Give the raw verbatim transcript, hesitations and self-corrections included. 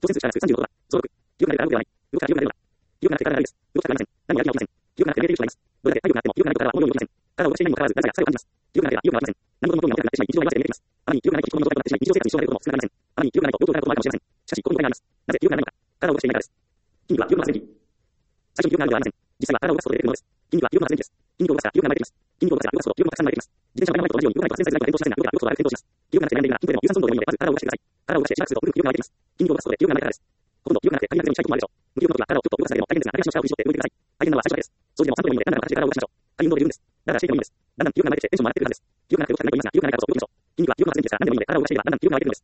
当選数しかなくさんじゅうのことは、増録。記憶がなくてから動くではない。動くから記憶がなくなるです。動くからありません。何もやる気が起きません。記憶がなくて霊的にあります。どれだけ体力があっても記憶がないことからは思うように動きません。体を動かしていないにもかかわらず、誰かが疲れを感じます。記憶がなければ意欲がありません。何事も興味が持てなくなってしまい、日常が弱くて見えてきます。あまりに記憶がないと人の元となってしまい、日常生活に支障が出ることも少なくありません。あまりに記憶がないと病気を抱えることもあるかもしれません。しかし、ここに問題があります。なぜ記憶がないのか。体を動かしていないからです。筋肉は記憶の発電機。最初に記憶があるのではありません。実際は体を動かすことで出てくるものです。筋肉は記憶の発電機です。筋肉を動かしたら記憶が流れてきます。筋肉を動かせば動かすと記憶の拡散が流れてきます。自転車をダイナマイトと同じように動かないと発電されづらいので転倒しませんが、動くから要素がある転倒します。記憶がなくて悩んでいるなら筋トレも有酸素運動でもいいので、まず体を動かしてください。体を動かしてしばらくすると、ぐるぐる記憶が流れてきます。筋肉を動かすことで記憶がないからです。ほとんど記憶がなくて足りなくてもしたいこともあるでしょう。無記憶の時は体をちょっと動かすだけでも大変ですが、足の下を振り絞って動いてください。大変なのは最初だけです。掃除でも散歩でもいいので、だんだん形で体を動かしましょう。軽い運動で十分です。だらだらしていてもいいんです。だんだん記憶が流れてきてテンションも上がってくるはずです。記憶がなくて動きたくなくなりますが、記憶がないからこそ動くでしょう。筋肉は記憶の発電機ですから何でもいいので体を動かしていればだんだん記憶が流れてくるんです。